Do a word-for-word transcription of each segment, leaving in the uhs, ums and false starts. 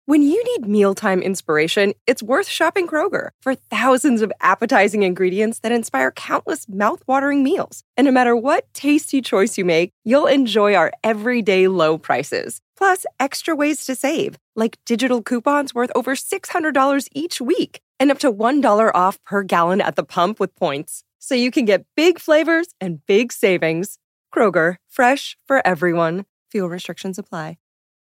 When you need mealtime inspiration, it's worth shopping Kroger for thousands of appetizing ingredients that inspire countless mouthwatering meals. And no matter what tasty choice you make, you'll enjoy our everyday low prices. Plus, extra ways to save, like digital coupons worth over six hundred dollars each week and up to one dollar off per gallon at the pump with points. So you can get big flavors and big savings. Kroger, fresh for everyone. Fuel restrictions apply.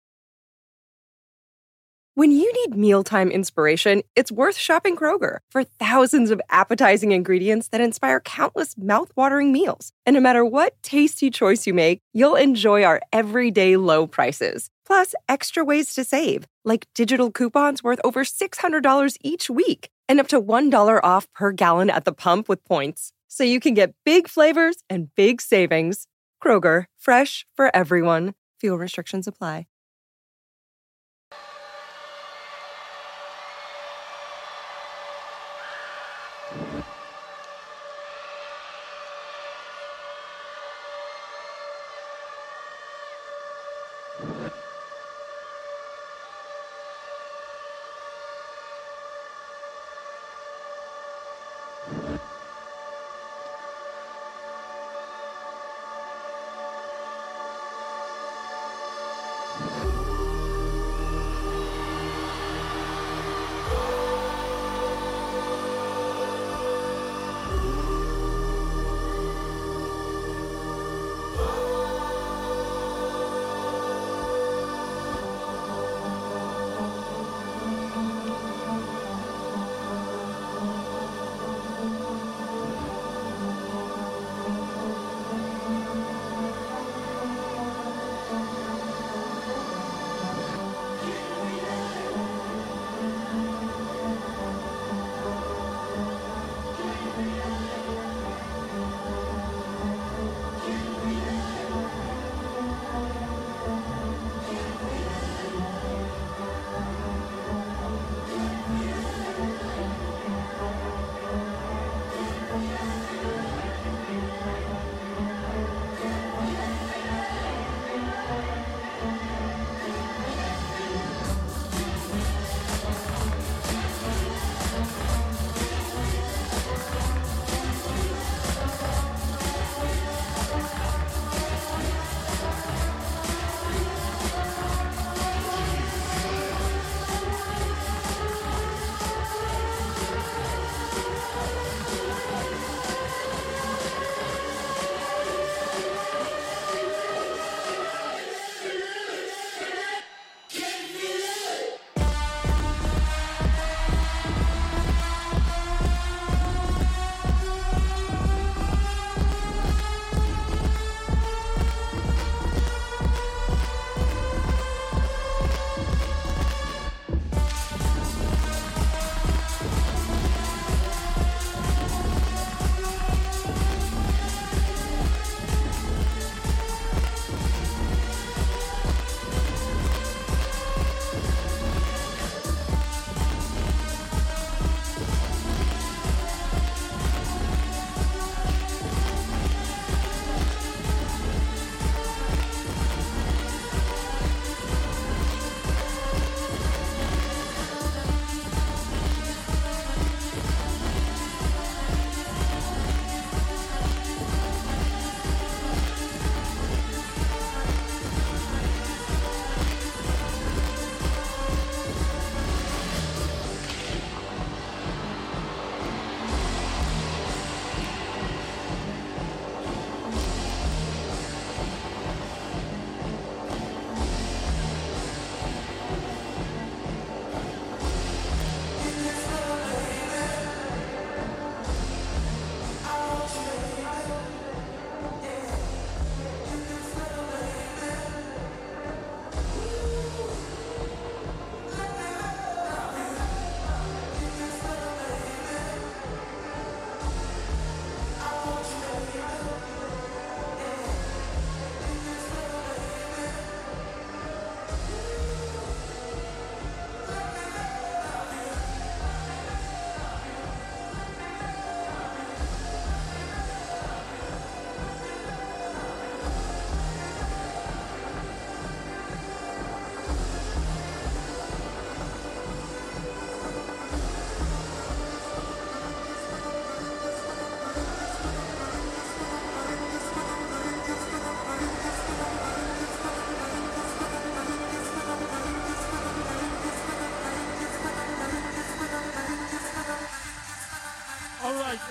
When you need mealtime inspiration, it's worth shopping Kroger for thousands of appetizing ingredients that inspire countless mouthwatering meals. And no matter what tasty choice you make, you'll enjoy our everyday low prices. Plus, extra ways to save, like digital coupons worth over six hundred dollars each week and up to one dollar off per gallon at the pump with points. So you can get big flavors and big savings. Kroger, fresh for everyone. Fuel restrictions apply.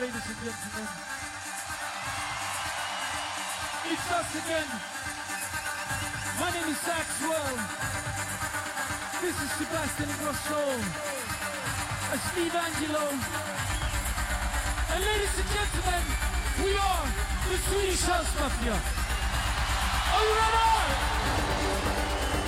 ladies and gentlemen. It's us again. My name is Axwell. This is Sebastian Grosso. And Steve Angelo. And ladies and gentlemen, we are the Swedish House Mafia. Are you ready?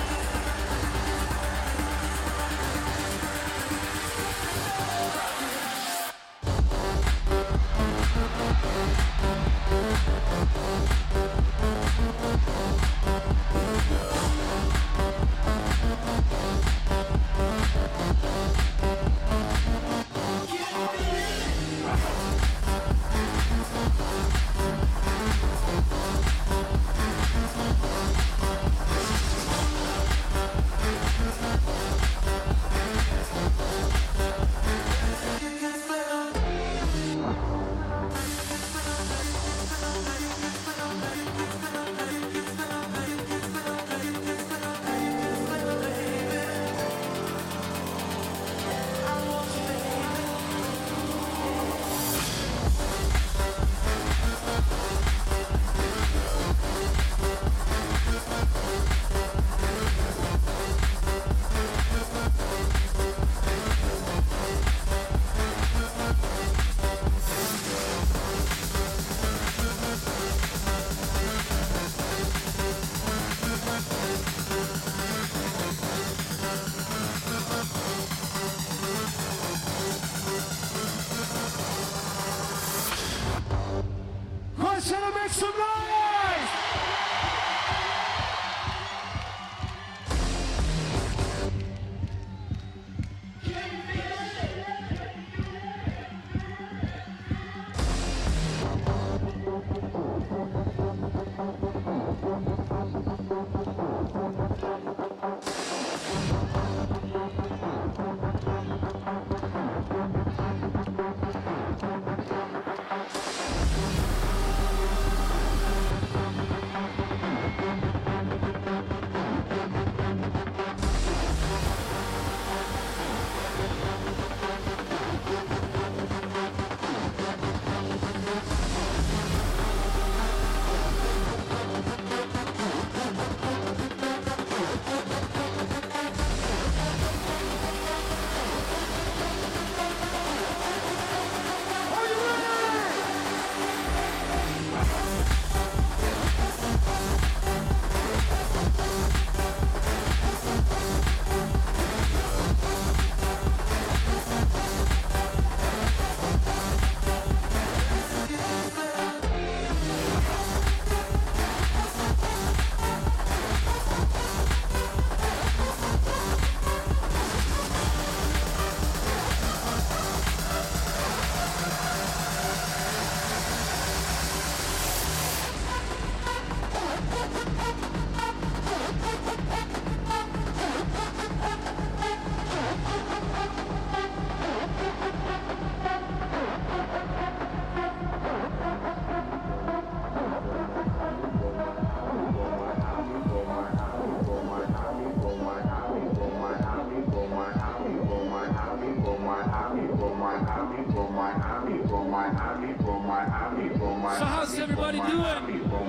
So how's everybody doing?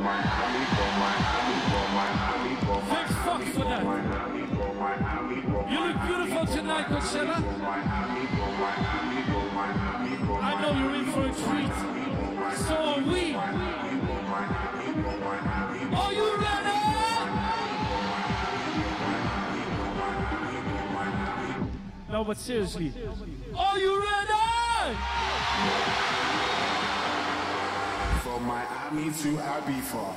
Thanks fuck for that. You look beautiful tonight, Coachella. I know you're in for a treat. So are we. Are you ready? No, but seriously. Are you ready? From Miami to Ibiza.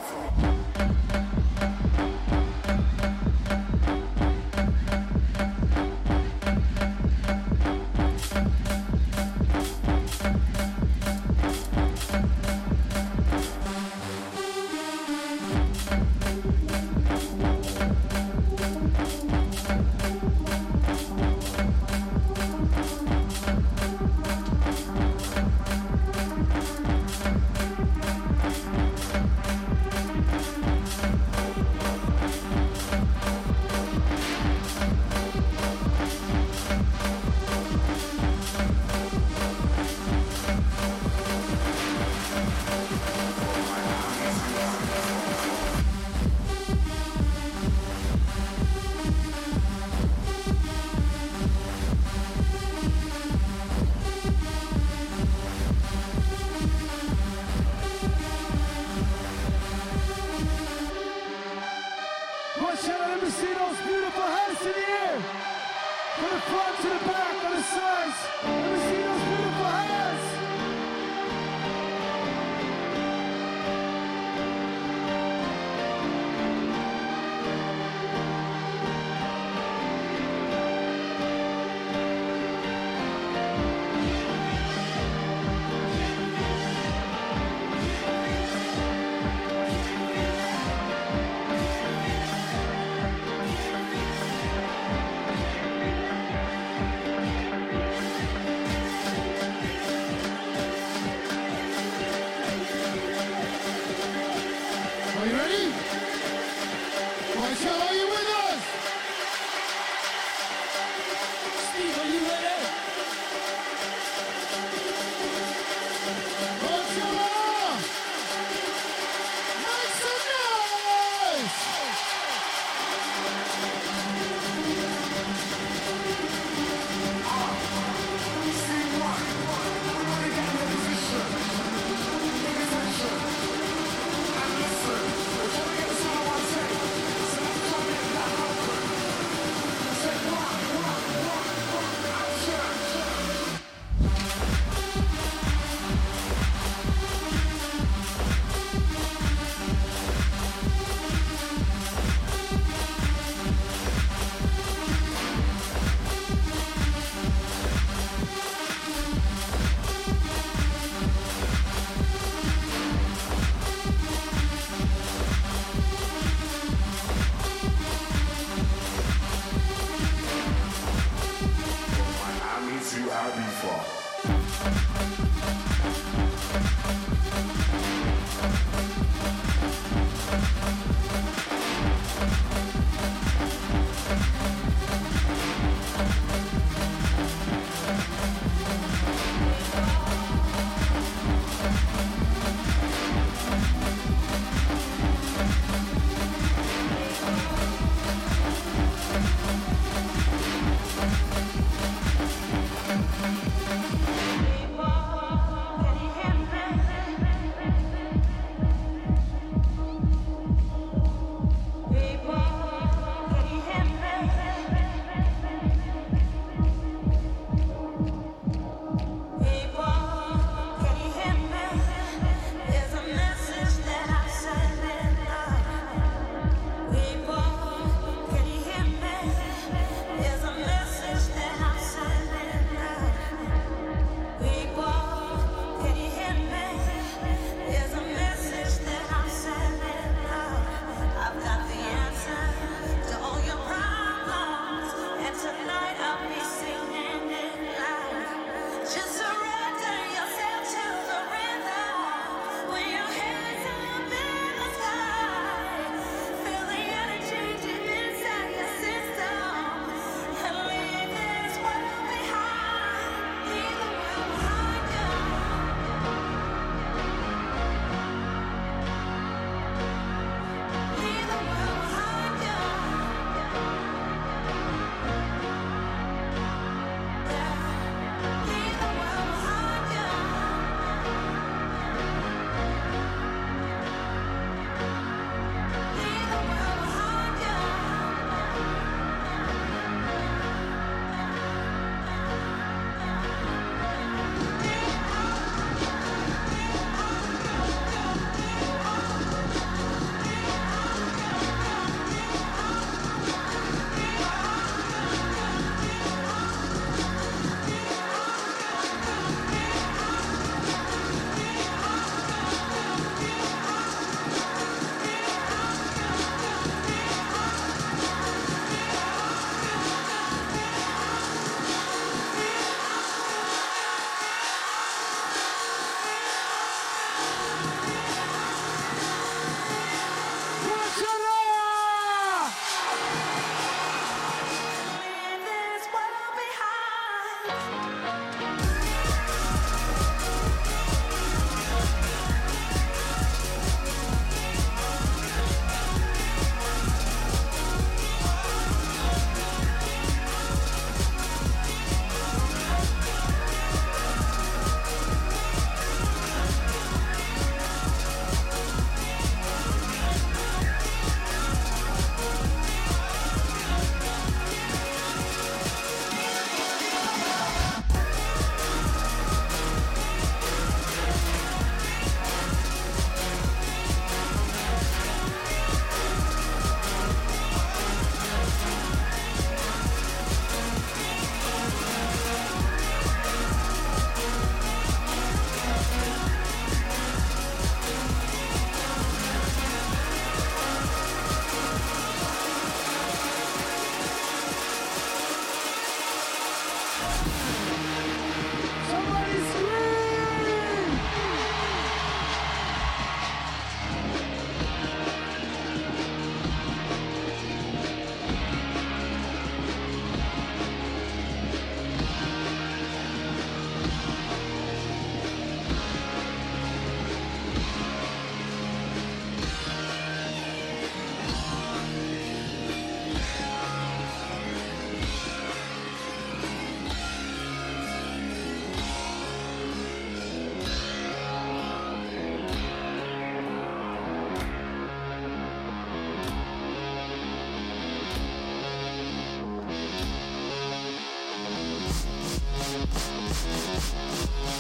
From the front to the back on the sides. Let me see those beautiful hands.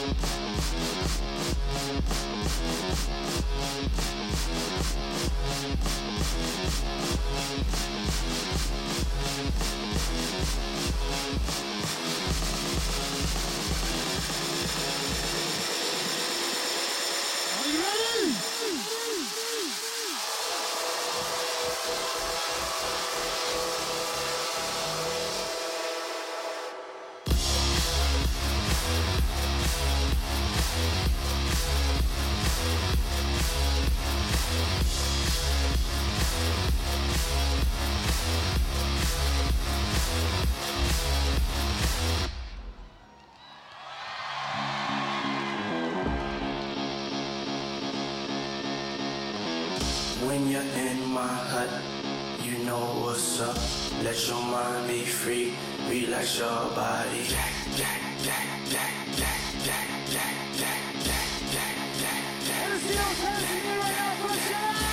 When you're in my hut, you know what's up. Let your mind be free, relax your body. Jack, jack, jack, jack, jack, jack, jack, jack, jack, jack, jack, jack. Let's see what's happening right now, push it out!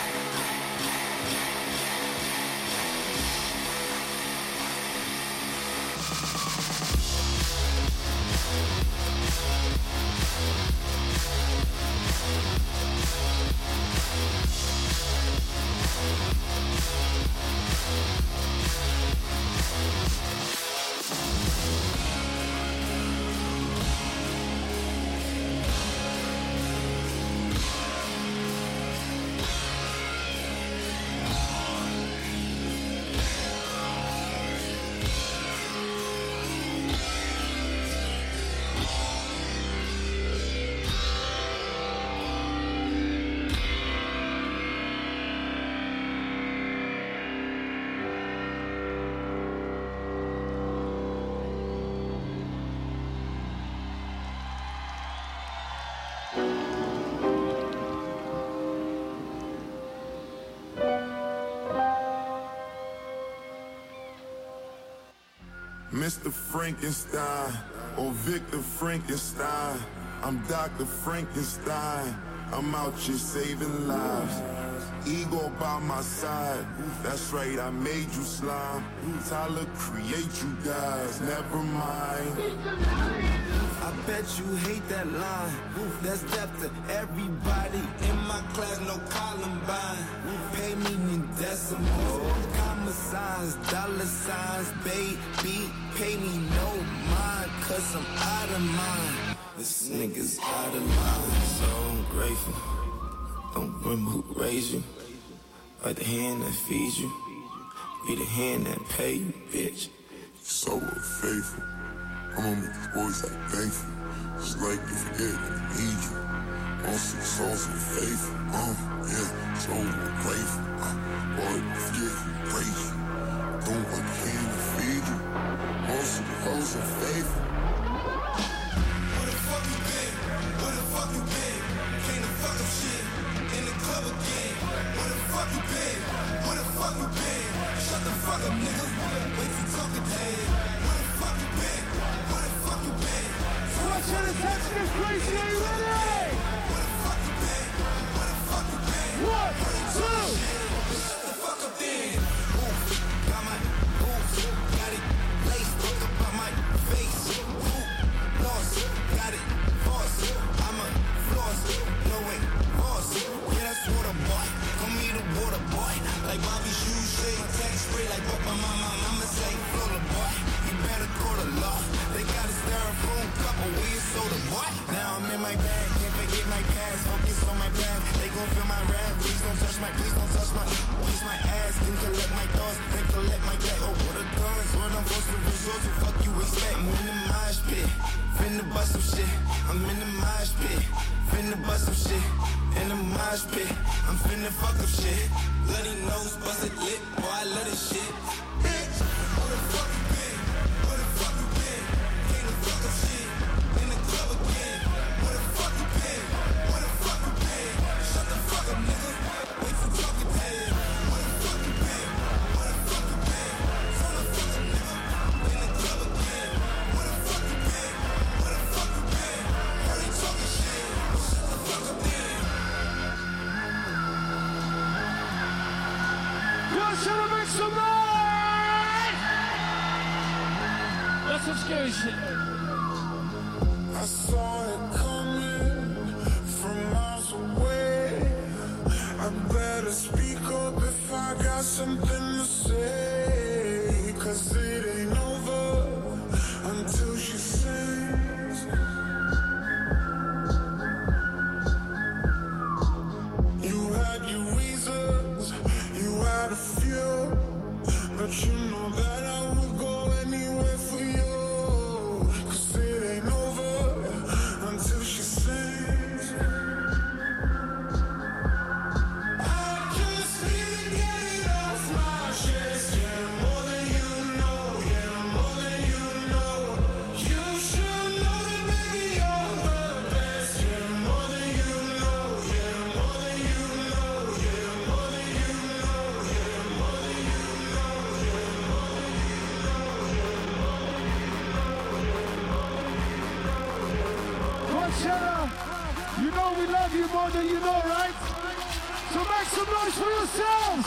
Mister Frankenstein, or Victor Frankenstein. I'm Doctor Frankenstein. I'm out here saving lives. Ego by my side. That's right, I made you slime. Tyler create you guys, never mind. I bet you hate that line. That's depth to everybody in my class, no Columbine. Pay me in decimals, comma signs, dollar signs, baby. Pay me no mind, cause I'm out of mind. This nigga's out of line, so I'm grateful. Don't remember who raised you, or the hand that feeds you, be the hand that pay you, bitch. So unfaithful. I'ma make these boys act thankful. It's like you forget that I need you. Also, so so faithful. Uh, yeah, so grateful. Uh, boy, forget who praise you. Don't want the hand to feed you. Also, also faithful. Where the fuck you been? Where the fuck you been? Came to fuck up shit in the club again. Where the fuck you been? Where the fuck you been? Shut the fuck up, nigga. Wait till talking dead. Where the fuck you been? Where the fuck you been? What's your attention is crazy? Are you ready? Where the fuck you been? Where the fuck you been? One, two. Shut the fuck up then. Ooh, got my boots, got it laced up on my face. Ooh, lost, got it, boss. I'm a floss, no way, boss. Yeah, that's water boy. Call me the water boy. Like Bobby shoes, shade, tax spray. Like what my mama, mama say, Florida boy. You better call the law. They got a styrofoam cup of weed soda, boy. Now I'm in my bag, can't forget my past. Focus on my path, they gon' feel my wrath. Please don't touch my, please don't touch my, please my ass. Then collect my thoughts, then collect my debt. Oh, what a guns, what I'm supposed to resort to. Fuck you expect, I'm in the mosh pit. Finna bust some shit, I'm in the mosh pit. Finna bust some shit, in the mosh pit. I'm finna fuck up shit. Bloody nose, bust it lit, boy, I love this shit. Bitch, where the fuck you been? Where the fuck you been? Came to fuck up shit in the club again. Where the fuck you been? Where the fuck you been? Shut the fuck up, nigga. Wait till talking dead. Where the fuck you been? Where the fuck you been? Turn the fuck up, nigga. In the club again. Where the fuck you been? Where the fuck you been? Heard you talking shit. Shut the fuck up then. Yo, should I make some noise? That's some scary shit. I I saw it coming from miles away. I better speak up if I got something to say, 'cause it ain't over until she sings. You had your reasons, you had a few, but you know that I would go anywhere for you, 'cause it ain't over until she sings. I just need to get it off my chest, yeah, more than you know, yeah, more than you know. You should know that baby you're the best, yeah, more than you know, yeah, more than you know, yeah, more than you know, yeah, more than you know, yeah, more than you Coachella, you know we love you more than you know, right? So make some noise for yourselves!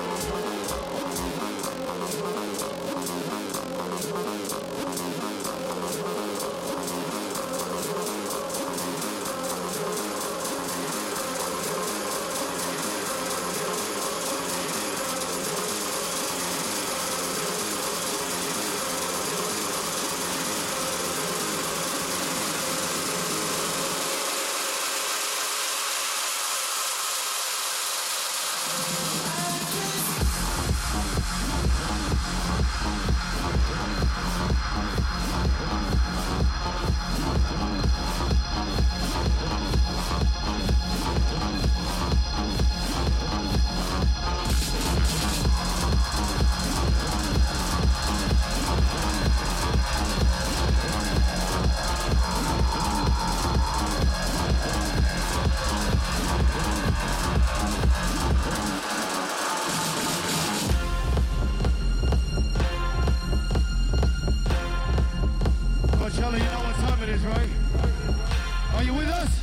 Coachella, you know what time it is, right? Are you with us?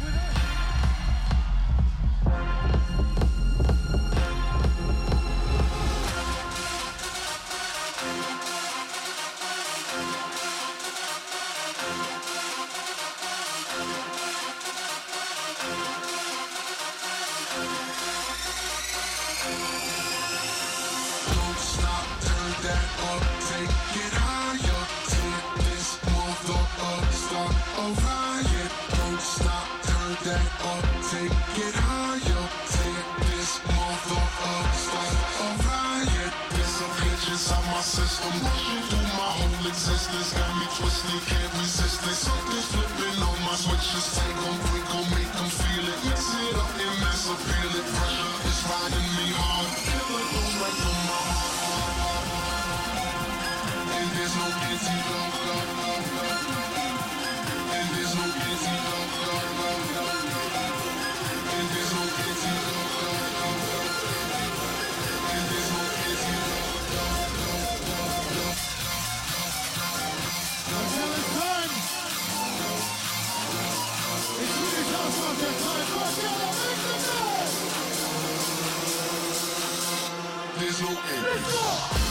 Don't stop, turn that up, take it higher. Take this mother up, start a riot. Don't stop, turn that up, take it higher. Take this mother up, start a riot. There's some bitch inside my system, rushing through my whole existence. Got me twisted, can't resist this. Something's flipping on my switches. Take them quick, gon' make them feel it. Mix it up and mass appeal it. Pressure is riding me hard. Feel it goes right through my heart. And there's no antidote. And there's no antidote. And there's no antidote. And there's no antidote. Coachella's time! It's Swedish House Mafia time! Coachella, make some noise! There's no end. Let's go!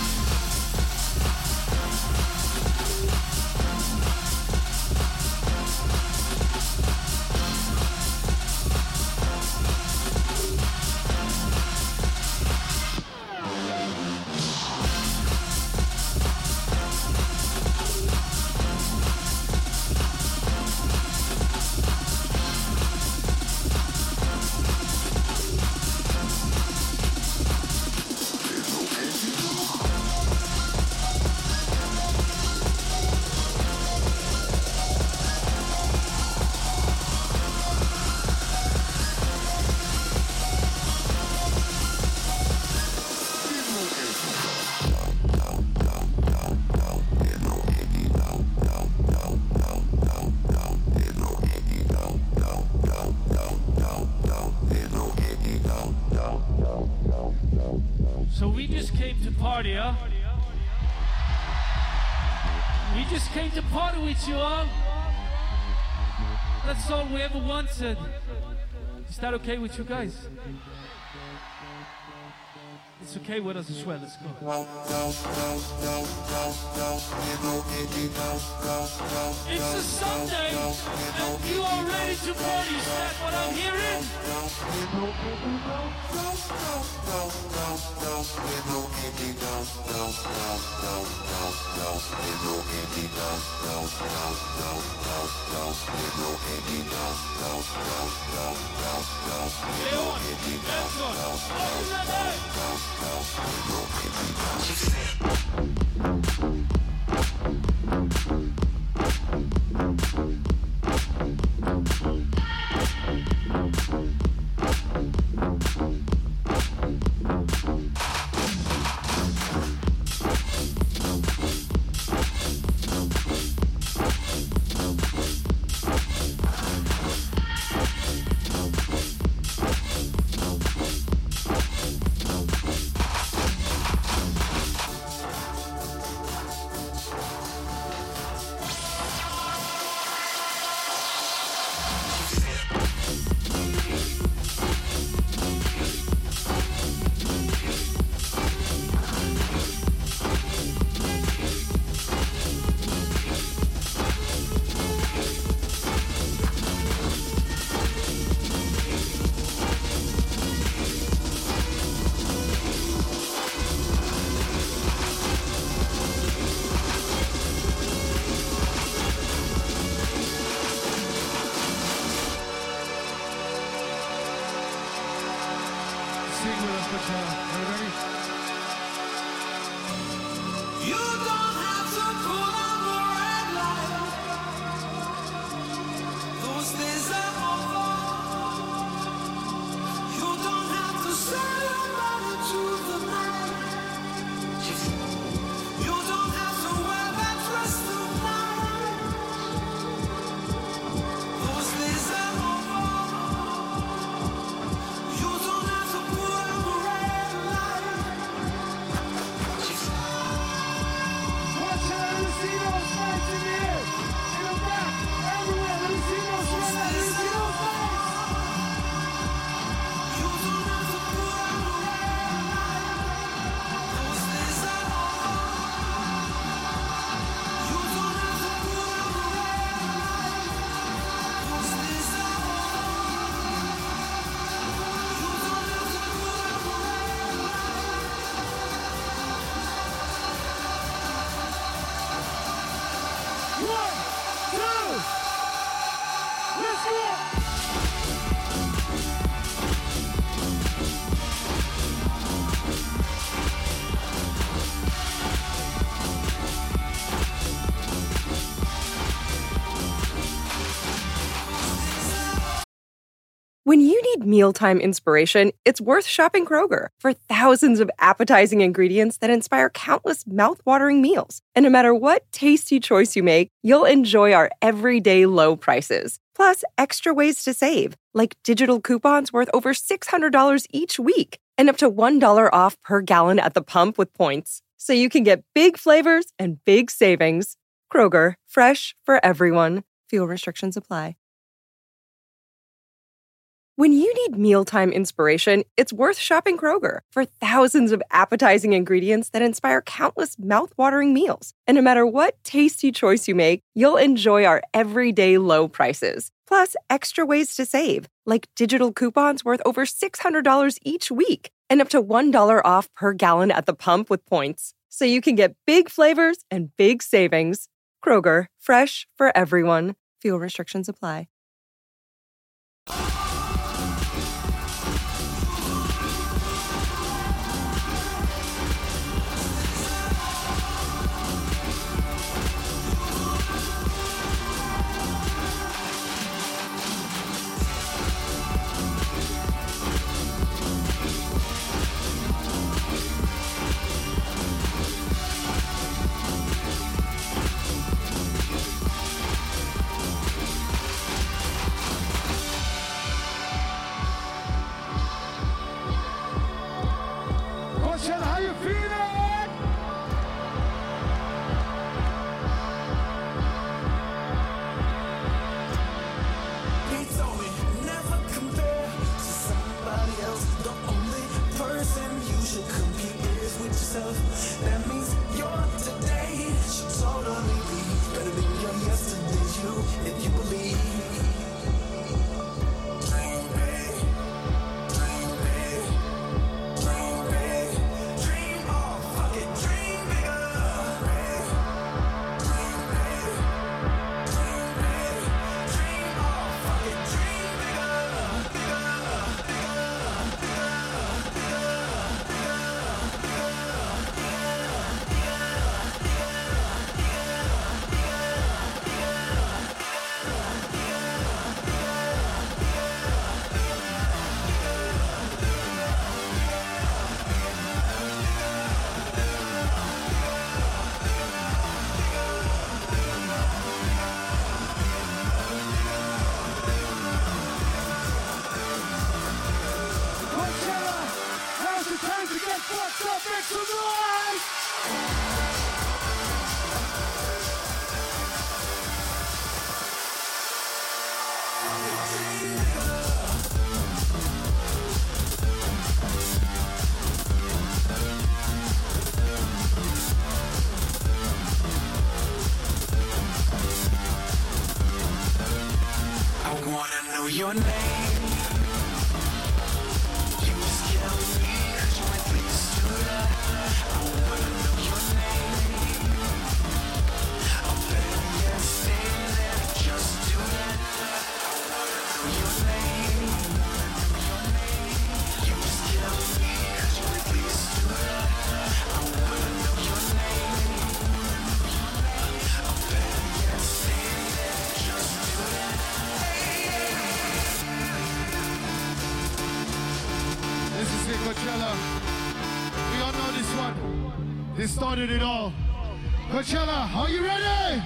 So we just came to party, huh? We just came to party with you, huh? That's all we ever wanted. Is that okay with you guys? It's okay with us as well, let's go. It's a Sunday, and you are ready to party. Is that what I'm hearing? Leon, Edson, open the night. Sing with us, Pachella. Everybody? You don't have to pull on the red light. Those days are over. You don't have to sell your body to the night. You don't have to wear that dress tonight. Those days are over. You don't have to pull on the red light. Watch out, let me see those lights in the air. In the back, everywhere. Let me see those lights. Let me see those lights. You don't have to pull on the red light. Those days are over. You don't have to pull on the red light. Those days are over. You don't have to pull on the red One, two, let's go. When you need mealtime inspiration, it's worth shopping Kroger for thousands of appetizing ingredients that inspire countless mouthwatering meals. And no matter what tasty choice you make, you'll enjoy our everyday low prices. Plus, extra ways to save, like digital coupons worth over six hundred dollars each week and up to one dollar off per gallon at the pump with points. So you can get big flavors and big savings. Kroger, fresh for everyone. Fuel restrictions apply. When you need mealtime inspiration, it's worth shopping Kroger for thousands of appetizing ingredients that inspire countless mouthwatering meals. And no matter what tasty choice you make, you'll enjoy our everyday low prices. Plus, extra ways to save, like digital coupons worth over six hundred dollars each week and up to one dollar off per gallon at the pump with points. So you can get big flavors and big savings. Kroger, fresh for everyone. Fuel restrictions apply. your name. You just kill me, cause you ain't pleased to that. I wanna know your name. I'm better yet, stay there, just do that. I wanna know your name. Your name. You just kill me, cause you ain't pleased to that. I wanna know your name. I'm better yet, stay there, just do that. This is it, Coachella. We all know this one. This started it all. Coachella, are you ready?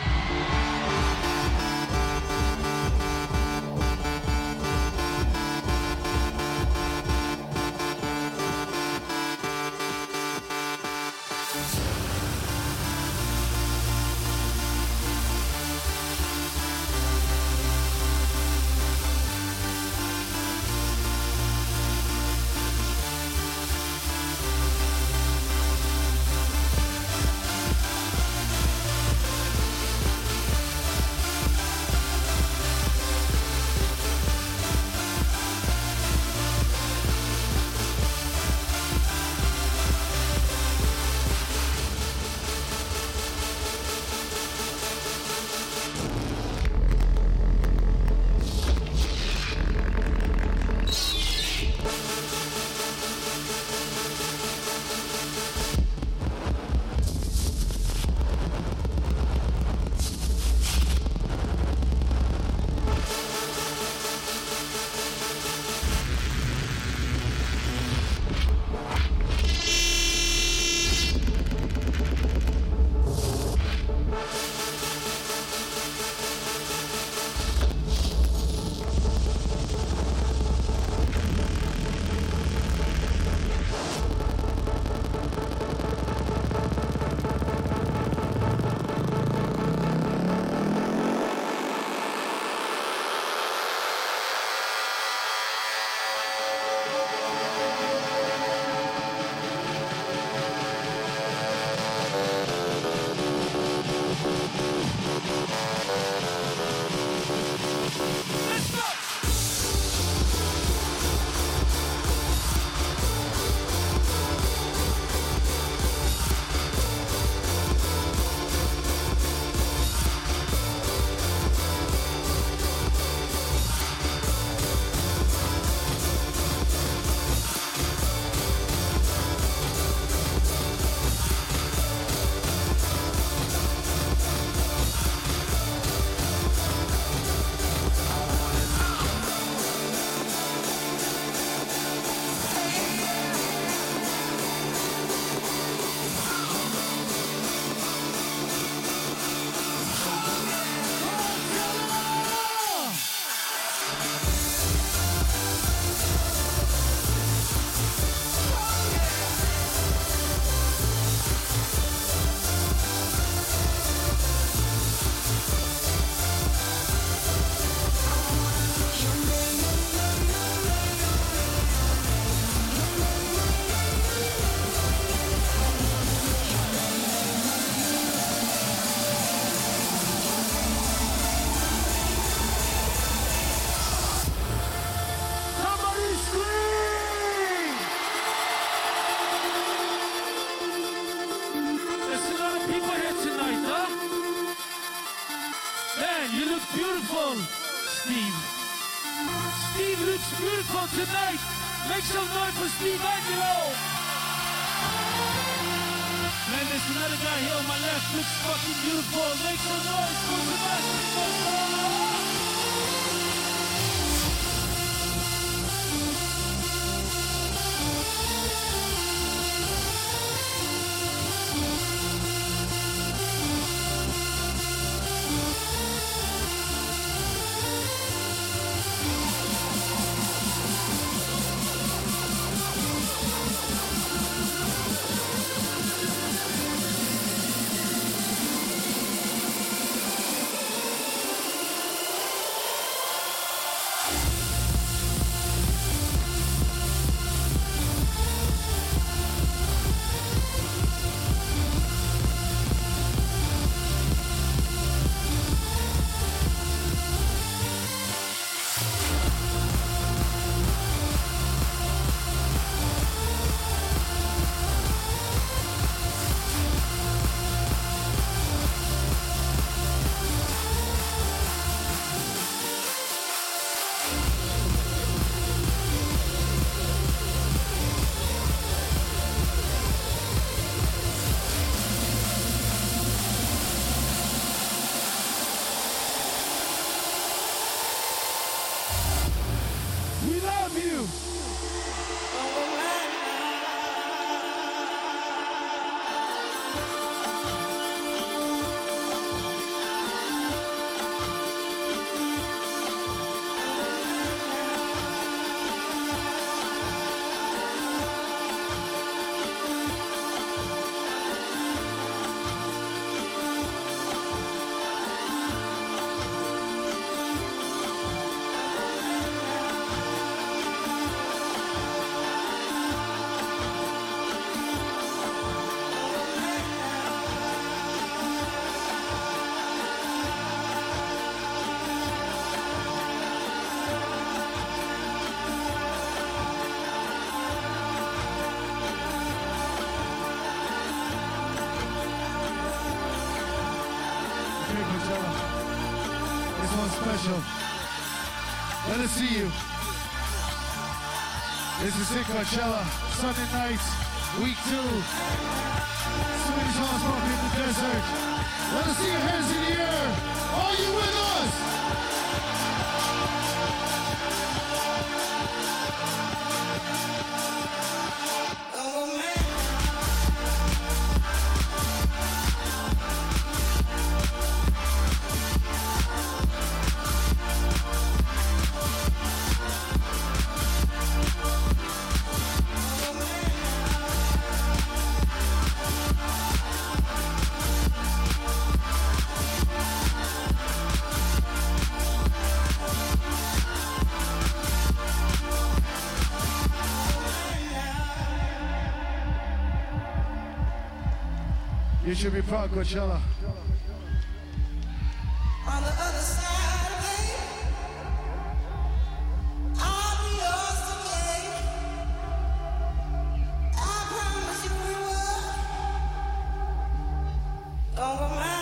Tonight, make some noise for Steve Angelo. Man, there's another guy here on my left, looks fucking beautiful. Make some noise for Sebastian. We love you. Special. Let us see you. This is it, Coachella, Sunday night, week two. Swedish House Party in the desert. Let us see your hands in the air. Are you with us? You should be proud, Coachella. On the other side of it, I'll be yours today. I promise you we will. Don't go mad.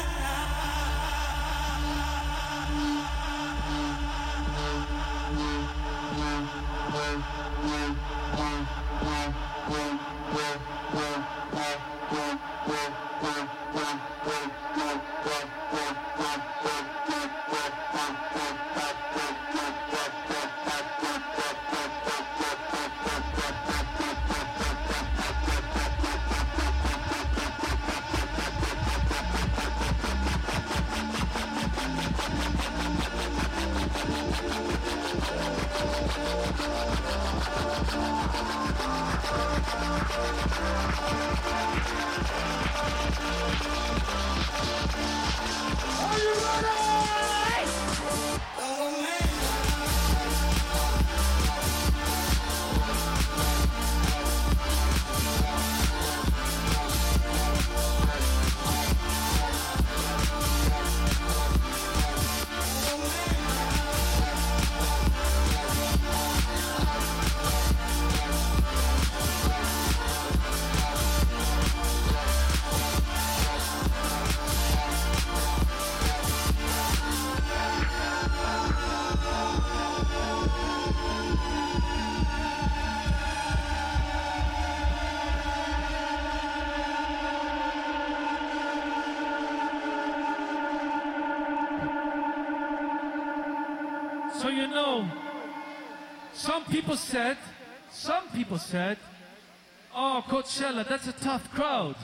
So you know, some people said, some people said, oh, Coachella, that's a tough crowd.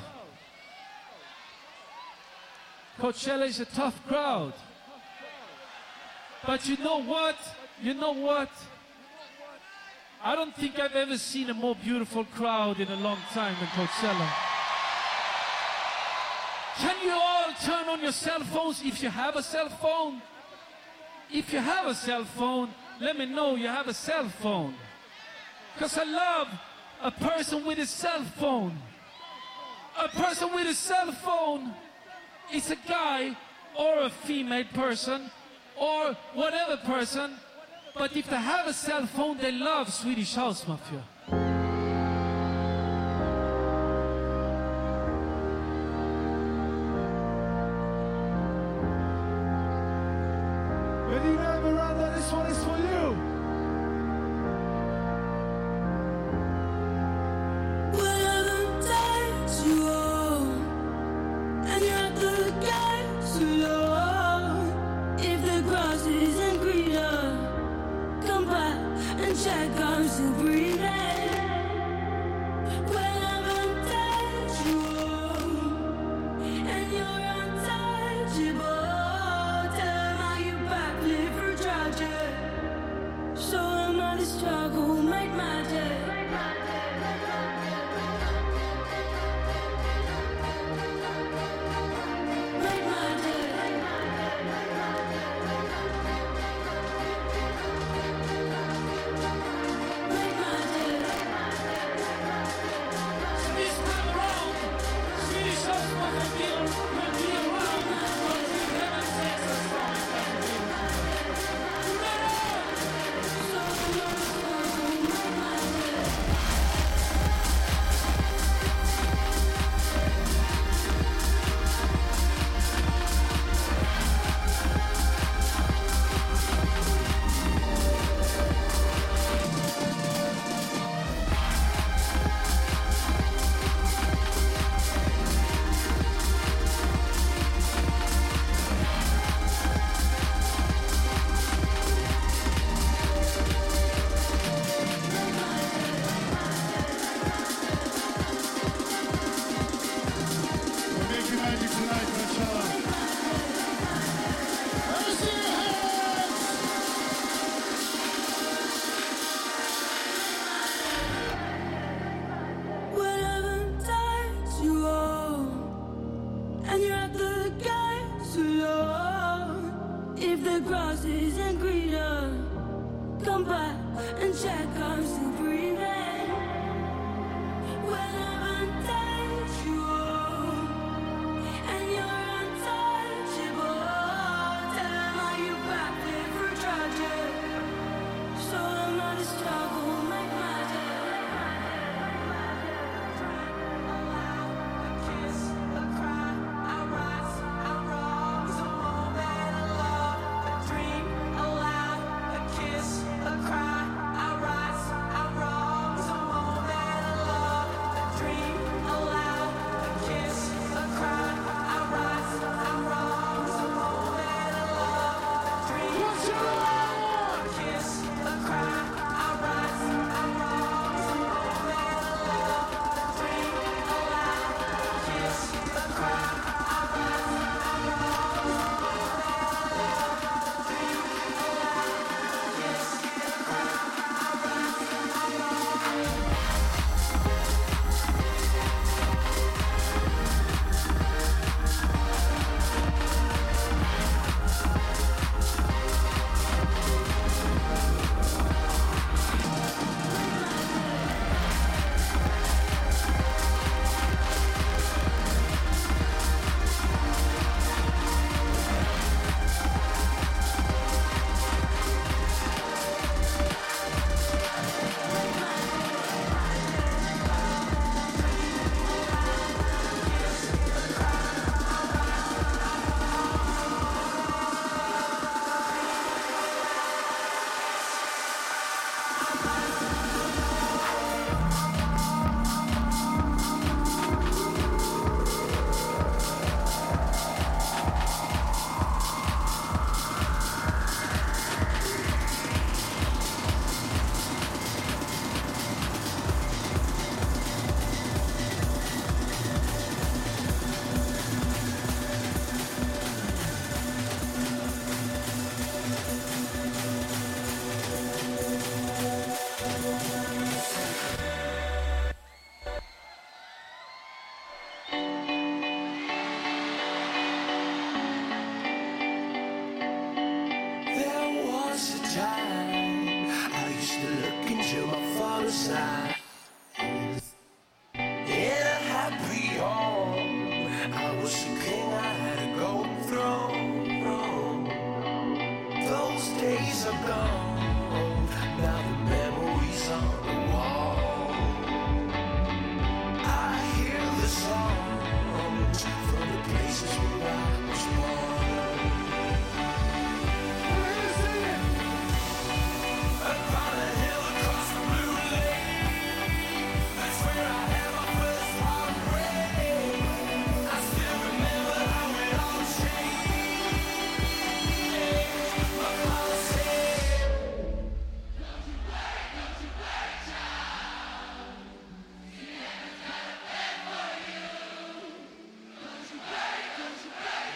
Coachella is a tough crowd. But you know what? You know what? I don't think I've ever seen a more beautiful crowd in a long time than Coachella. Can you all turn on your cell phones if you have a cell phone? If you have a cell phone, let me know you have a cell phone. Because I love a person with a cell phone. A person with a cell phone is a guy or a female person or whatever person, but if they have a cell phone, they love Swedish House Mafia. Medina and Miranda, this one is for you. Whatever takes you on, and you're the guys alone. If the grass isn't greener, come back and check the grosses and greeter. Come by and check I'm still breathing. When I'm untouchable and you're untouchable, damn, are you back there for tragic? So I'm not a struggle, make magic. A laugh, a kiss, a cry, I rise, I rise, a moment, a love, a dream, a laugh, a kiss, a cry, I rise, I rise, a moment, a love, a dream, a laugh, a kiss, a cry, I rise, I rise, a moment, a love, a dream, a kiss, a cry, I rise, I rise, a moment, a love, a dream, a laugh, a kiss, a cry, I rise, I rise, a moment, a love, a dream, a laugh, a kiss, a cry, I rise, There was a time I used to look into my father's eyes. In a happy home, I was a king, I had a golden throne. Those days are gone, now the memories on the wall. I hear the songs from the places where I was born. Upon a hill across the blue lake, that's where I had my first heartbreak. I still remember how it all changed. My father said, don't you break, don't you break, child. He never got a bed for you. Don't you break, don't you break,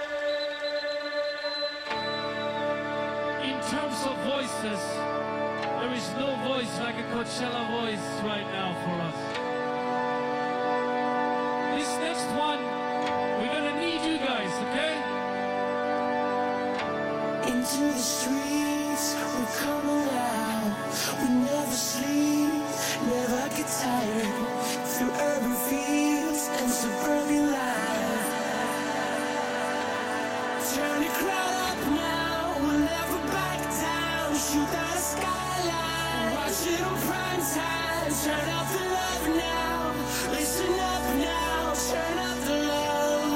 In terms of voices, There is no voice like a Coachella voice right now for us. This next one, we're gonna need you guys, okay? Into the streets, we're coming out. We never sleep, never get tired. Through urban fields and suburban life. Turn the crowd up now, we'll never back down. Shoot out a skyline, watch it on prime time. Turn up the love now, listen up now. Turn up the love.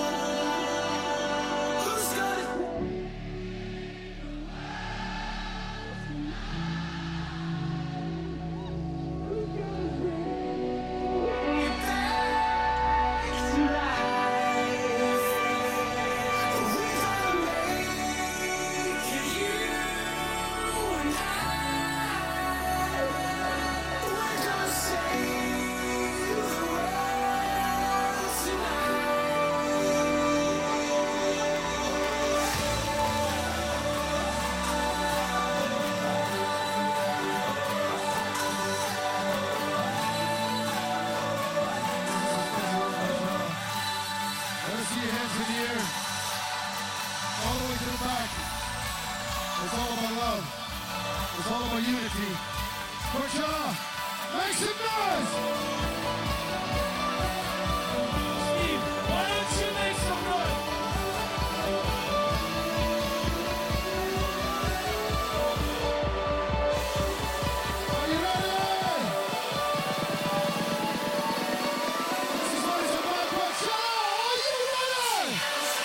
Who's gonna? Let us see your hands in the air. All the way to the back. It's all about love. It's all about unity. Coachella, make some noise! Steve, why don't you make some noise? Are you ready? This is what it's about, Coachella! Are you ready?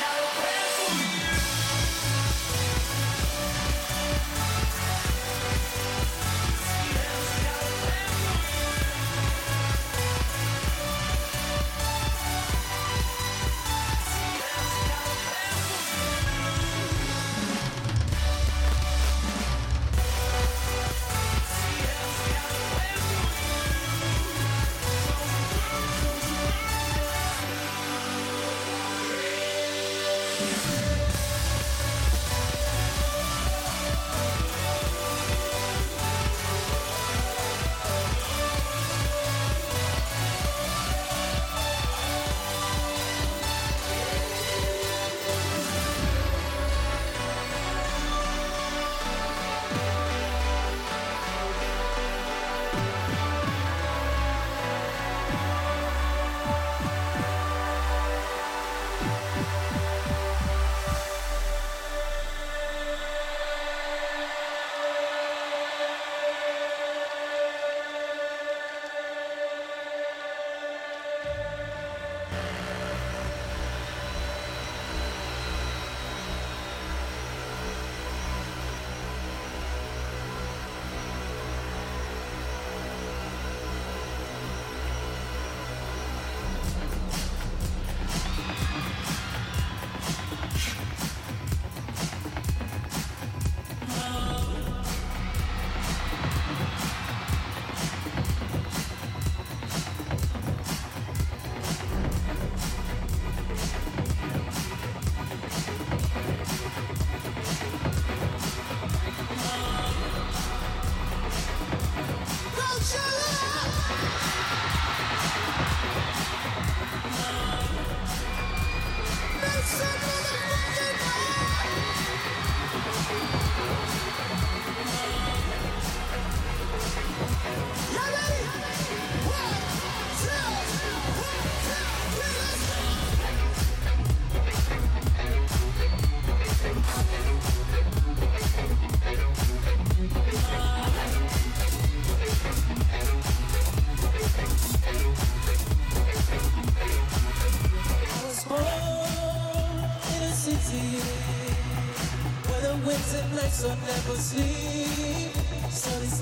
nights I'll never sleep. So these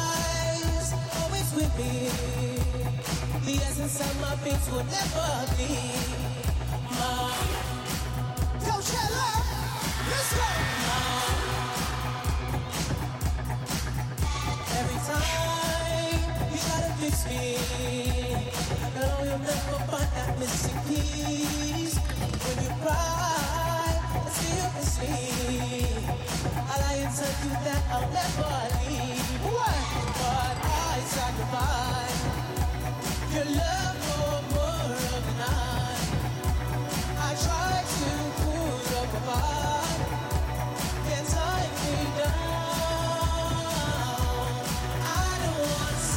lies always with me. The essence of my beats will never leave. My Coachella, let's go. Every time you try to fix me, I know you'll never find that missing piece. When you cry, I still can see. I lie and tell you that I'll never leave. But I sacrifice your love for more of the night. I try to put up a fight, can't tie me down. I don't want to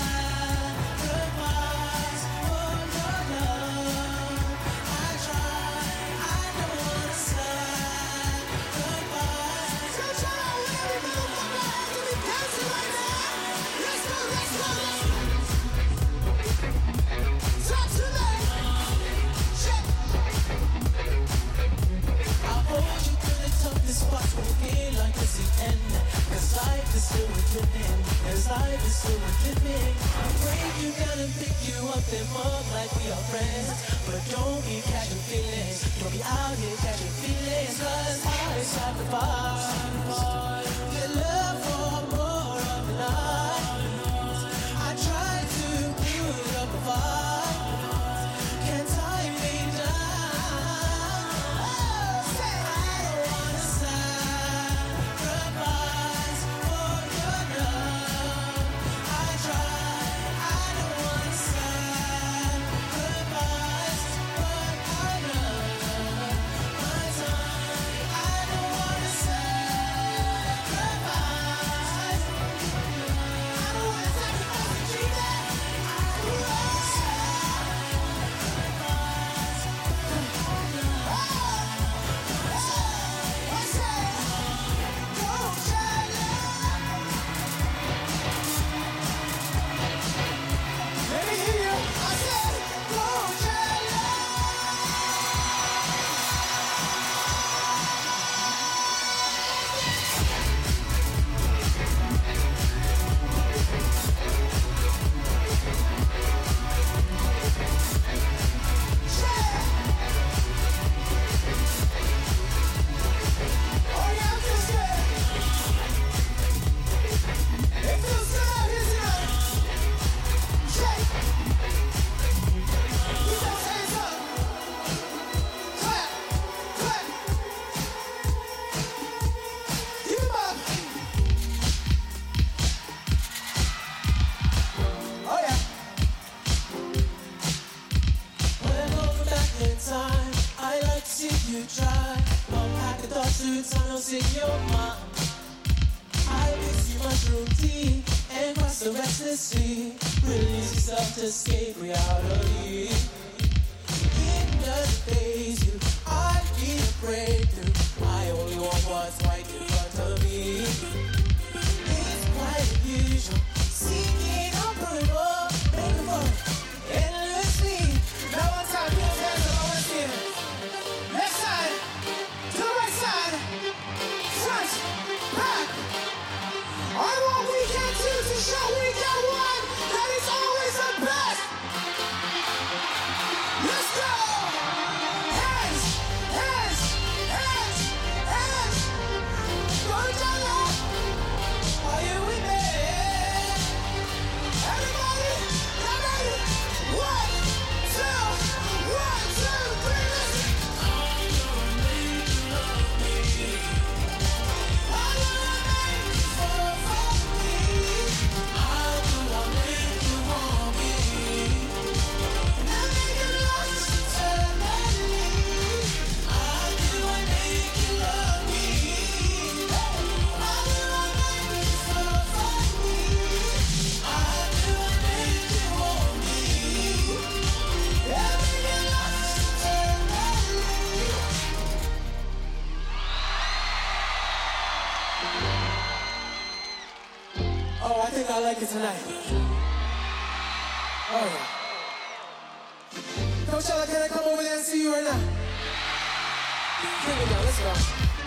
sacrifice for your love. I try, I don't want to sacrifice. So try where we go from now to be dancing right now. Let's go, let's go, let's go. Talk to me. Check. I'll hold you through the toughest spots when you feel like it's the end. Cause life is still worth living. Cause life is still worth living. I break you down and pick you up and mug like we are friends. But don't be catching feelings. Don't be out here catching feelings. Cause I sacrifice your love for more of the night. I try to put up a fight, can't tie me down. Say I don't wanna sacrifice for your love. I try, I don't wanna sacrifice for my love. My time, I don't wanna sacrifice. I don't wanna sacrifice you, baby. The restless sea, release yourself to escape reality. It doesn't faze you, I need a breakthrough. I only want what's right in front of me. It's quite unusual, seeking approval, making for it endlessly. Now one time, put your hands up, I wanna see it. Left side, to the right side, front, back. I want weekend two to show weekend one that is always the best. Let's go! Hands, hands, hands, hands. Go down low. Are you with me? Everybody, get ready. One, two, one, two, three, listen. I'm gonna make you love me. I'm gonna make you fall for me. I'm gonna make you want me. And I'll make you last eternally. I'm gonna make you love me. I'm gonna make you fall for me. I'm gonna make you want me. And I'll make you last eternally. Oh, I think I like it tonight. Oh, yeah. Coachella, can I come over there and see you right now? Bring it down, let's go.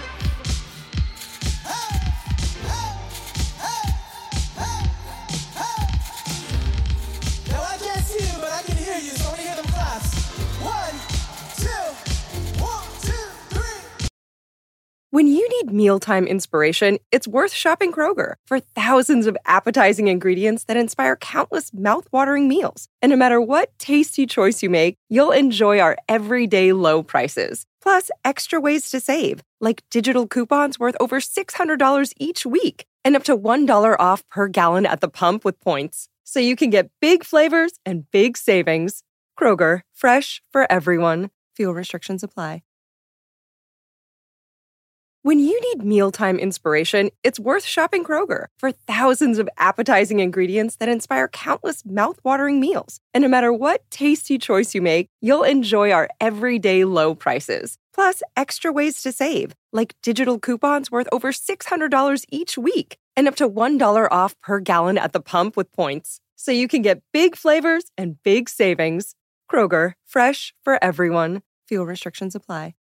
Hey, hey, hey, hey, hey. Now I can't see you, but I can hear you, so I want to hear them claps. One, two, one, two, three. When you need mealtime inspiration, it's worth shopping Kroger for thousands of appetizing ingredients that inspire countless mouthwatering meals. And no matter what tasty choice you make, you'll enjoy our everyday low prices. Plus, extra ways to save, like digital coupons worth over six hundred dollars each week. and up to one dollar off per gallon at the pump with points. So you can get big flavors and big savings. Kroger, fresh for everyone. Fuel restrictions apply. When you need mealtime inspiration, it's worth shopping Kroger for thousands of appetizing ingredients that inspire countless mouth-watering meals. And no matter what tasty choice you make, you'll enjoy our everyday low prices. Plus, extra ways to save, like digital coupons worth over six hundred dollars each week and up to one dollar off per gallon at the pump with points. So you can get big flavors and big savings. Kroger, fresh for everyone. Fuel restrictions apply.